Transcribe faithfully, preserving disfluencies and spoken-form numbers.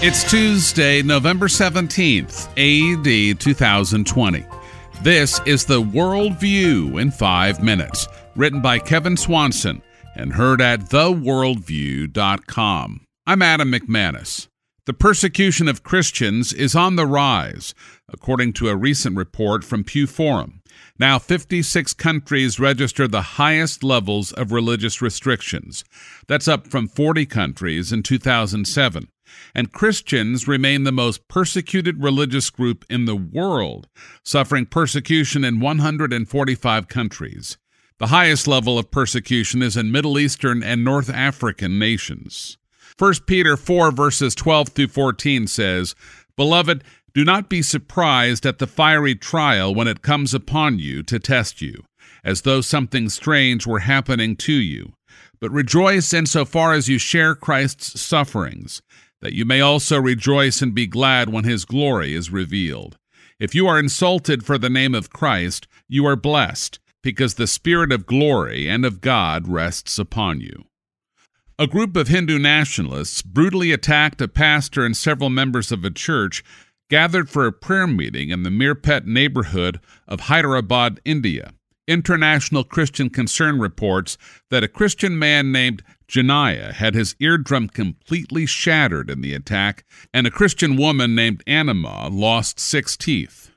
It's Tuesday, November seventeenth, A D two thousand twenty. This is the World View in five minutes, written by Kevin Swanson and heard at the worldview dot com. I'm Adam McManus. The persecution of Christians is on the rise, according to a recent report from Pew Forum. Now, fifty-six countries register the highest levels of religious restrictions. That's up from forty countries in two thousand seven. And Christians remain the most persecuted religious group in the world, suffering persecution in one hundred forty-five countries. The highest level of persecution is in Middle Eastern and North African nations. First Peter four, verses twelve through fourteen says, "Beloved, do not be surprised at the fiery trial when it comes upon you to test you, as though something strange were happening to you. But rejoice insofar as you share Christ's sufferings, that you may also rejoice and be glad when his glory is revealed. If you are insulted for the name of Christ, you are blessed, because the Spirit of glory and of God rests upon you." A group of Hindu nationalists brutally attacked a pastor and several members of a church gathered for a prayer meeting in the Mirpet neighborhood of Hyderabad, India. International Christian Concern reports that a Christian man named Janaya had his eardrum completely shattered in the attack, and a Christian woman named Anima lost six teeth.